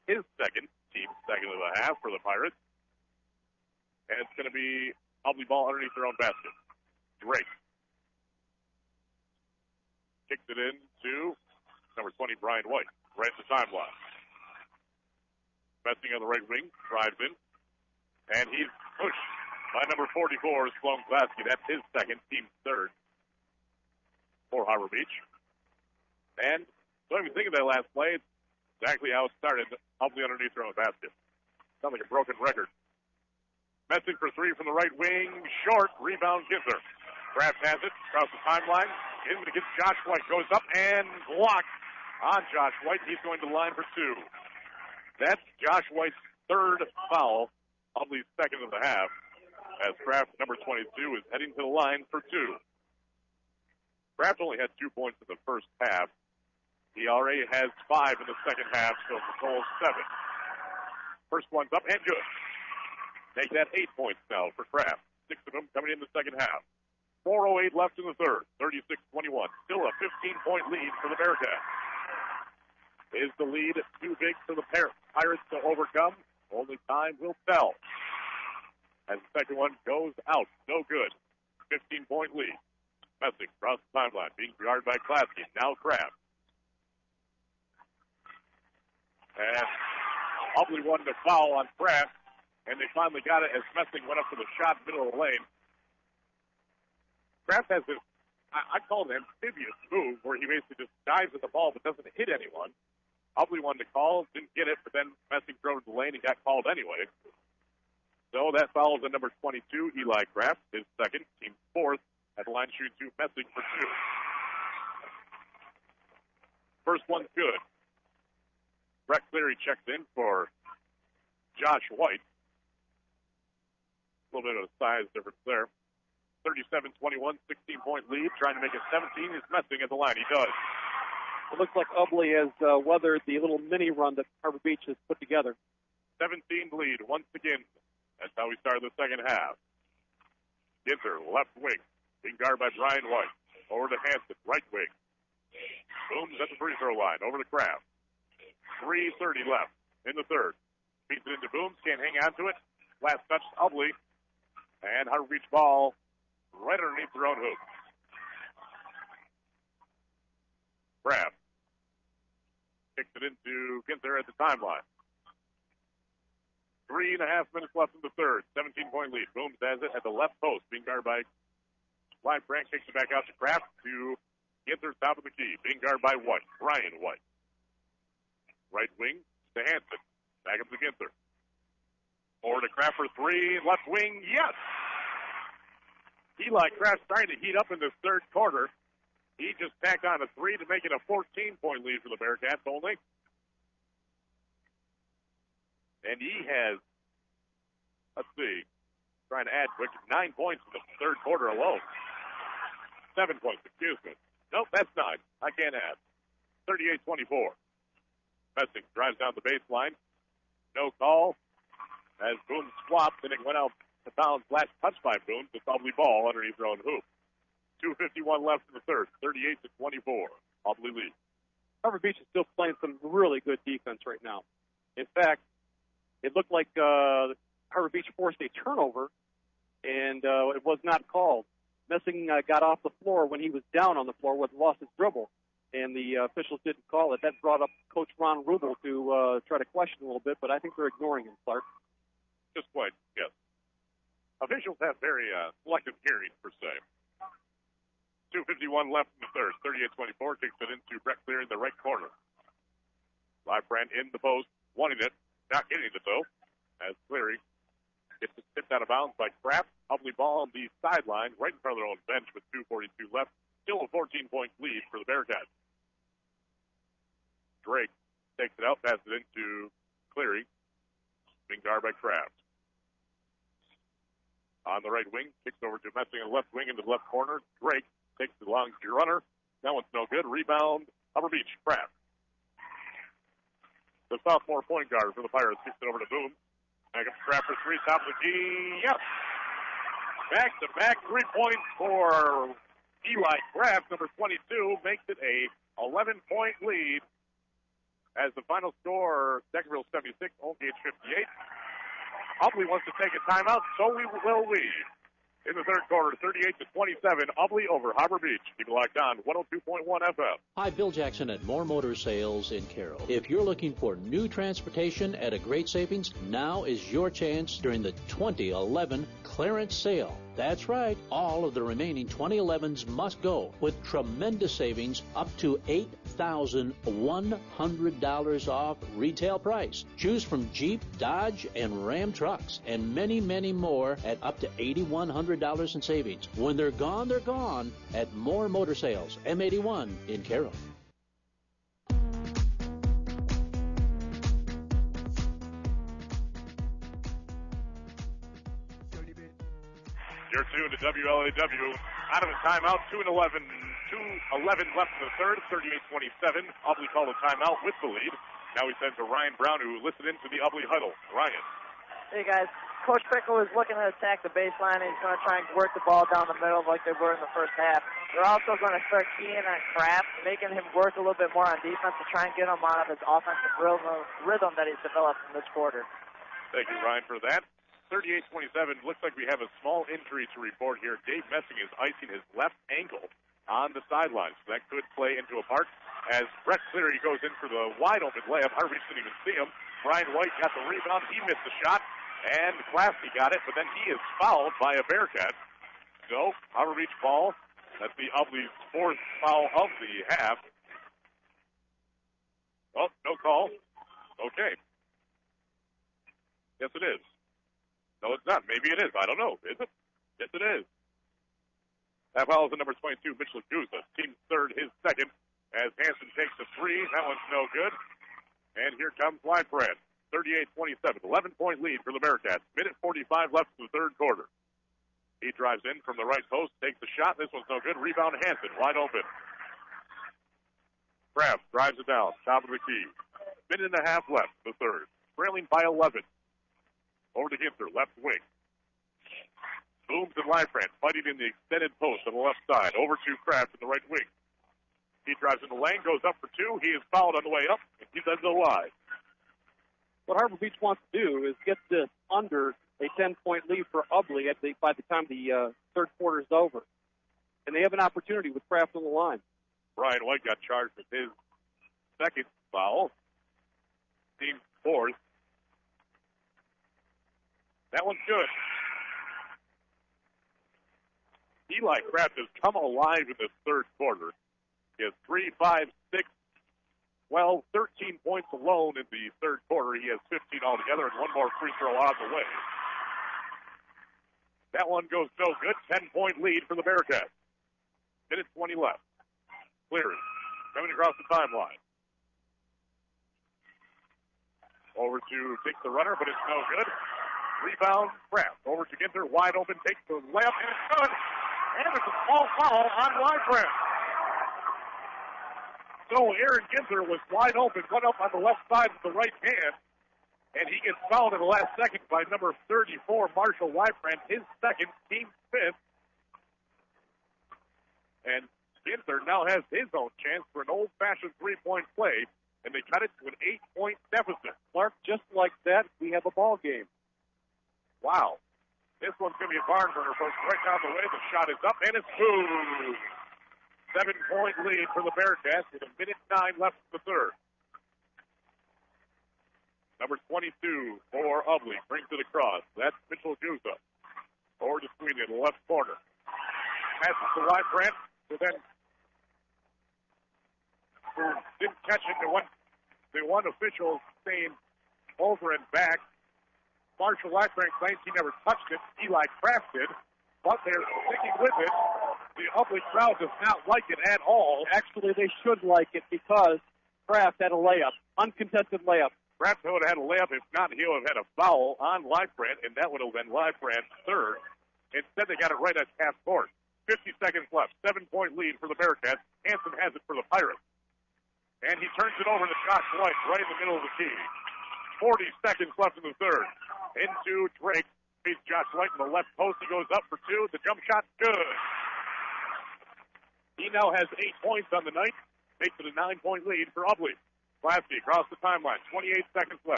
his second, team second of the half for the Pirates. And it's going to be Hubley ball underneath their own basket. Drake kicks it in to number 20, Brian White, right at the timeline. Messing on the right wing, drives in, and he's pushed by number 44, Sloan Klasky. That's his second, team third for Harbor Beach. And don't even think of that last play. It's exactly how it started. Hubley underneath their own basket. Sounds like a broken record. Messing for three from the right wing. Short. Rebound Ginther. Kraft has it across the timeline. Against Josh White. Goes up and blocked on Josh White. He's going to line for two. That's Josh White's third foul. Hubley's second of the half. As Kraft, number 22, is heading to the line for two. Kraft only had 2 points in the first half. He already has 5 in the second half, so the total is 7. First one's up and good. Make that 8 points now for Kraft. 6 of them coming in the second half. 4:08 left in the third. 36-21. Still a 15-point lead for the Bearcats. Is the lead too big for the Pirates to overcome? Only time will tell. As the second one goes out. No good. 15-point lead. Messing across the timeline. Being guarded by Klasky. Now Kraft. And Hubley wanted to foul on Kraft, and they finally got it as Messing went up to the shot middle of the lane. Kraft has this, I call it an amphibious move, where he basically just dives at the ball but doesn't hit anyone. Hubley wanted to call, didn't get it, but then Messing drove to the lane and got called anyway. So that foul is at number 22, Eli Kraft, his second, team fourth, at the line shooting two, Messing for two. First one's good. Brett Cleary checks in for Josh White. A little bit of a size difference there. 37-21, 16-point lead. Trying to make it 17 is Messing at the line. He does. It looks like Hubley has weathered the little mini run that Harbor Beach has put together. 17 lead once again. That's how we started the second half. Ginther, left wing. Being guarded by Brian White. Over to Hanson, right wing. Booms at the free throw line. Over to Kraft. 3:30 left in the third. Feeds it into Booms. Can't hang on to it. Last touch, Hubley. And Harbor Beach ball right underneath their own hoop. Kraft kicks it into Ginther at the timeline. 3.5 minutes left in the third. 17-point lead. Booms has it at the left post. Being guarded by Wyatt Brandt. Kicks it back out to Kraft to Ginther, top of the key. Being guarded by White. Brian White. Right wing to Hanson. Back up to Ginther. Over to Kraft for three. Left wing, yes! Eli Kraft starting to heat up in this third quarter. He just tacked on a three to make it a 14-point lead for the Bearcats only. And he has, let's see, trying to add quick, 9 points in the third quarter alone. 7 points, excuse me. Nope, that's 9. I can't add. 38-24. Messing drives down the baseline. No call. As Booms swapped, and it went out to bounds. Last touch by Booms. It's Hubley ball underneath their own hoop. 2:51 left in the third. 38-24. Hubley lead. Harbor Beach is still playing some really good defense right now. In fact, it looked like Harbor Beach forced a turnover, and it was not called. Messing got off the floor when he was down on the floor, lost his dribble, and the officials didn't call it. That brought up Coach Ron Rubel to try to question a little bit, but I think they're ignoring him, Clark. Just quite, yes. Officials have very selective hearing, per se. 2:51 left in the third. 38-24. Kicks it into Brett Cleary in the right corner. Live Brand in the post, wanting it. Not getting it, though, as Cleary gets it tipped out of bounds by Kraft. Hubley ball on the sideline, right in front of their own bench with 2:42 left. Still a 14-point lead for the Bearcats. Drake takes it out, passes it into Cleary. Being guarded by Kraft. On the right wing, kicks over to Messing on the left wing into the left corner. Drake takes the long runner. That one's no good. Rebound, Harbor Beach, Kraft. The sophomore point guard for the Pirates kicks it over to Boom. Back up to Kraft for three, top of the key. Yes! Back-to-back 3 points for Eli Kraft, number 22, makes it a 11-point lead As the final score, Deckerville 76, Oldgate 58. Ubly wants to take a timeout, so will we. In the third quarter, 38-27, Ubly over Harbor Beach. Keep it locked on 102.1 FM. Hi, Bill Jackson at Moore Motor Sales in Carroll. If you're looking for new transportation at a great savings, now is your chance during the 2011 clearance sale. That's right, all of the remaining 2011s must go with tremendous savings up to $8,100 off retail price. Choose from Jeep, Dodge, and Ram trucks, and many, many more at up to $8,100 in savings. When they're gone at Moore Motor Sales, M81 in Carroll. You're tuned to WLAW. Out of a timeout, 2:11 left in the third, 38-27. Ubly called a timeout with the lead. Now we send to Ryan Brown, who listened into the Ubly huddle. Ryan. Hey, guys. Coach Pickle is looking to attack the baseline, and he's going to try and work the ball down the middle like they were in the first half. They're also going to start keying on Kraft, making him work a little bit more on defense to try and get him out of his offensive rhythm that he's developed in this quarter. Thank you, Ryan, for that. 38-27. Looks like we have a small injury to report here. Dave Messing is icing his left ankle on the sidelines. So that could play into a part as Brett Cleary goes in for the wide-open layup. Harbor Beach didn't even see him. Brian White got the rebound. He missed the shot. And Klasky got it, but then he is fouled by a Bearcat. So, Harbor Beach ball. That's the Ubly's fourth foul of the half. Oh, no call. Okay. Yes, it is. No, it's not. Maybe it is. I don't know. Is it? Yes, it is. That foul is the number 22, Mitchell Guza. Team third, his second, as Hansen takes the three. That one's no good. And here comes Linebrand. 38-27. 11-point lead for the Bearcats. Minute 45 left in the third quarter. He drives in from the right post, takes the shot. This one's no good. Rebound Hansen, wide open. Kraft drives it down, top of the key. Minute and a half left in the third. Trailing by 11. Over to Ginther, left wing. Booms and Linebrand fighting in the extended post on the left side. Over to Kraft in the right wing. He drives in the lane, goes up for two. He is fouled on the way up, and he does go wide. What Harbor Beach wants to do is get this under a 10-point lead for Ubly by the time the third quarter is over. And they have an opportunity with Kraft on the line. Brian White got charged with his second foul. Team fourth. That one's good. Eli Kraft has come alive in this third quarter. He has 3, 5, 6, 12, 13 points alone in the third quarter. He has 15 altogether and one more free throw on the way. That one goes no good. 10-point lead for the Bearcats. Minute 20 left. Cleary coming across the timeline. Over to take the runner, but it's no good. Rebound, Kraft. Over to Ginther, wide open, takes the layup, and it's good. And it's a small foul on Linebrand. So Aaron Ginther was wide open, went up on the left side with the right hand, and he gets fouled in the last second by number 34, Marshall Linebrand, his second, team fifth. And Ginther now has his own chance for an old-fashioned three-point play, and they cut it to an 8-point deficit. Clark, just like that, we have a ball game. Wow. This one's going to be a barn burner, folks. Right down the way, the shot is up, and it's good. 7-point lead for the Bearcats with a minute 9 left in the third. Number 22 for Ubly brings it across. That's Mitchell Guza. Over to Sweeney in the left corner. Passes to Linebrand, who then didn't catch it. The one official saying over and back. Marshall Linebrand claims he never touched it. Eli Kraft did, but they're sticking with it. The Ubly crowd does not like it at all. Actually, they should like it because Kraft had a layup, uncontested layup. Kraft would have had a layup. If not, he would have had a foul on Linebrand, and that would have been Linebrand's third. Instead, they got it right at half court. 50 seconds left. 7-point lead for the Bearcats. Hansen has it for the Pirates. And he turns it over to Josh White right in the middle of the key. 40 seconds left in the third. Into Drake. He's Josh White in the left post. He goes up for two. The jump shot, good. He now has 8 points on the night. Makes it a 9-point lead for Ubly. Klasky across the timeline. 28 seconds left.